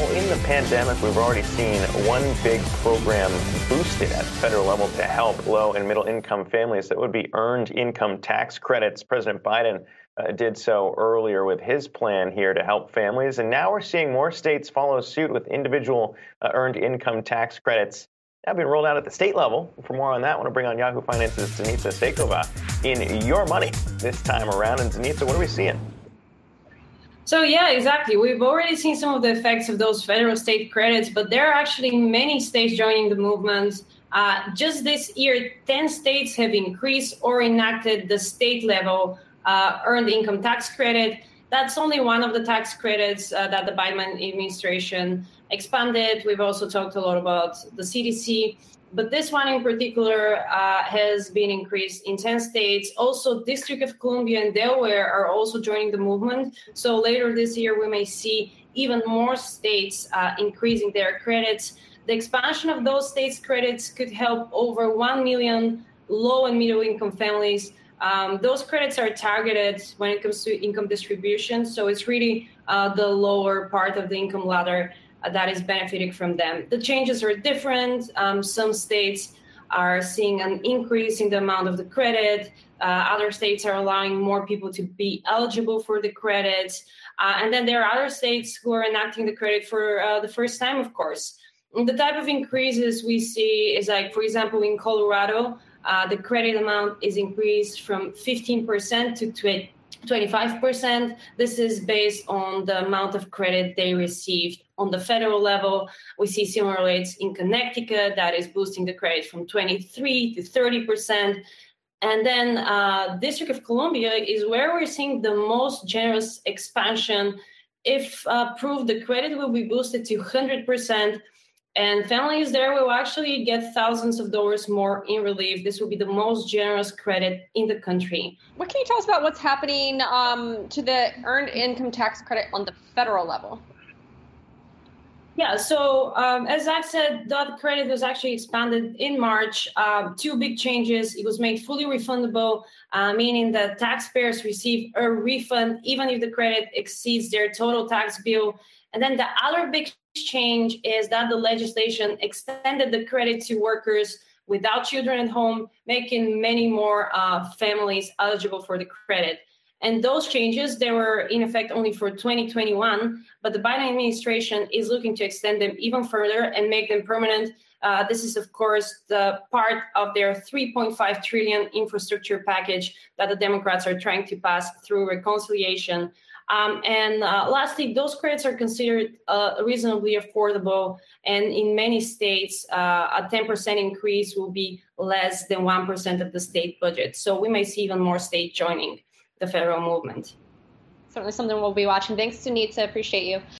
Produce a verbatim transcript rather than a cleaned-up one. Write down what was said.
Well, in the pandemic, we've already seen one big program boosted at the federal level to help low and middle income families. That would be earned income tax credits. President Biden uh, did so earlier with his plan here to help families. And now we're seeing more states follow suit with individual uh, earned income tax credits now being rolled out at the state level. For more on that, I want to bring on Yahoo Finance's Zenica Sekova in Your Money this time around. And Zenica, what are we seeing? So, yeah, exactly. We've already seen some of the effects of those federal state credits, but there are actually many states joining the movement. Uh, just this year, ten states have increased or enacted the state level uh, earned income tax credit. That's only one of the tax credits uh, that the Biden administration expanded. We've also talked a lot about the C D C. But this one in particular uh, has been increased in ten states. Also, District of Columbia and Delaware are also joining the movement. So later this year, we may see even more states uh, increasing their credits. The expansion of those states' credits could help over one million low and middle income families. Um, those credits are targeted when it comes to income distribution. So it's really uh, the lower part of the income ladder that is benefiting from them. The changes are different. Um, some states are seeing an increase in the amount of the credit. Uh, other states are allowing more people to be eligible for the credits. Uh, and then there are other states who are enacting the credit for uh, the first time, of course. And the type of increases we see is like, for example, in Colorado, uh, the credit amount is increased from fifteen percent to twenty-five percent. This is based on the amount of credit they received on the federal level. We see similar rates in Connecticut that is boosting the credit from twenty-three to thirty percent. And then uh, District of Columbia is where we're seeing the most generous expansion. If uh, approved, the credit will be boosted to one hundred percent. And families there will actually get thousands of dollars more in relief. This will be the most generous credit in the country. What can you tell us about what's happening um, to the earned income tax credit on the federal level? Yeah, so um, as Zach said, that credit was actually expanded in March. Uh, two big changes. It was made fully refundable, uh, meaning that taxpayers receive a refund even if the credit exceeds their total tax bill. And then the other big change is that the legislation extended the credit to workers without children at home, making many more uh, families eligible for the credit. And those changes, they were in effect only for twenty twenty-one, but the Biden administration is looking to extend them even further and make them permanent. Uh, this is, of course, the part of their three point five trillion dollars infrastructure package that the Democrats are trying to pass through reconciliation. Um, and uh, lastly, those credits are considered uh, reasonably affordable. And in many states, uh, a ten percent increase will be less than one percent of the state budget. So we may see even more states joining the federal movement. Certainly something we'll be watching. Thanks, Zenica. Appreciate you.